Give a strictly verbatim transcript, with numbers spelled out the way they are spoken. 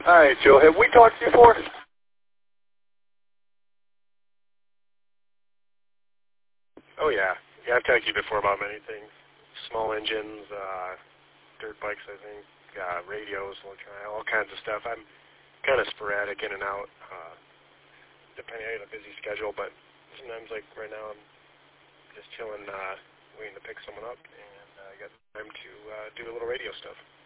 Hi, Joe. Have we talked before? Oh, yeah. Yeah, I've talked to you before about many things. Small engines, uh, dirt bikes, I think, uh, radios, all kinds of stuff. I'm kind of sporadic in and out, uh, depending on a busy schedule, but sometimes, like right now, I'm just chilling, uh, waiting to pick someone up, and uh, I got time to uh, do a little radio stuff.